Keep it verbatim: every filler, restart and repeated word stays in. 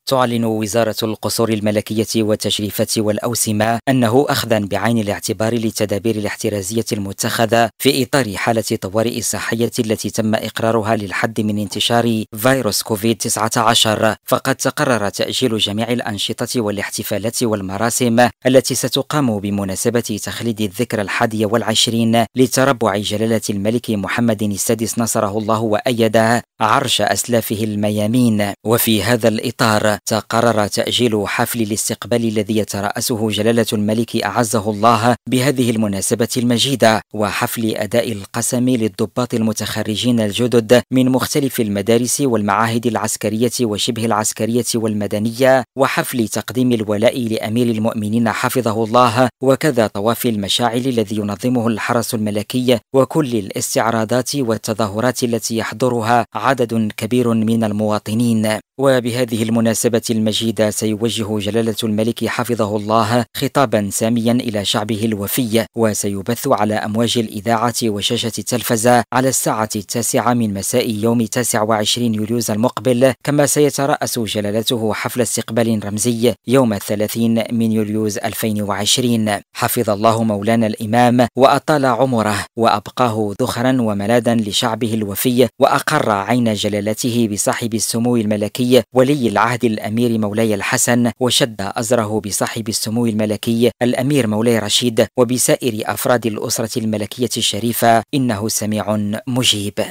تعلن وزارة القصور الملكية والتشريفات والأوسمة أنه أخذا بعين الاعتبار للتدابير الاحترازية المتخذة في إطار حالة طوارئ صحية التي تم إقرارها للحد من انتشار فيروس كوفيد تسعة عشر، فقد تقرر تأجيل جميع الأنشطة والاحتفالات والمراسم التي ستقام بمناسبة تخليد الذكرى الحادية والعشرين لتربع جلالة الملك محمد السادس نصره الله وأيده عرش أسلافه الميامين. وفي هذا الإطار تقرر تأجيل حفل الاستقبال الذي يترأسه جلالة الملك أعزه الله بهذه المناسبة المجيدة، وحفل أداء القسم للضباط المتخرجين الجدد من مختلف المدارس والمعاهد العسكرية وشبه العسكرية والمدنية، وحفل تقديم الولاء لأمير المؤمنين حفظه الله، وكذا طواف المشاعل الذي ينظمه الحرس الملكي، وكل الاستعراضات والتظاهرات التي يحضرها عدد كبير من المواطنين. وبهذه المناسبة المجيدة سيوجه جلالة الملك حفظه الله خطابا ساميا إلى شعبه الوفي، وسيبث على أمواج الإذاعة وشاشة التلفزة على الساعة التاسعة من مساء يوم تاسع وعشرين يوليوز المقبل، كما سيترأس جلالته حفل استقبال رمزي يوم الثلاثين من يوليوز ألفين وعشرين. حفظ الله مولانا الإمام وأطال عمره وأبقاه ذخرا وملاذا لشعبه الوفي، وأقر عين جلالته بصاحب السمو الملكي ولي العهد الأمير مولاي الحسن، وشد أزره بصاحب السمو الملكي الأمير مولاي رشيد، وبسائر أفراد الأسرة الملكية الشريفة، إنه سميع مجيب.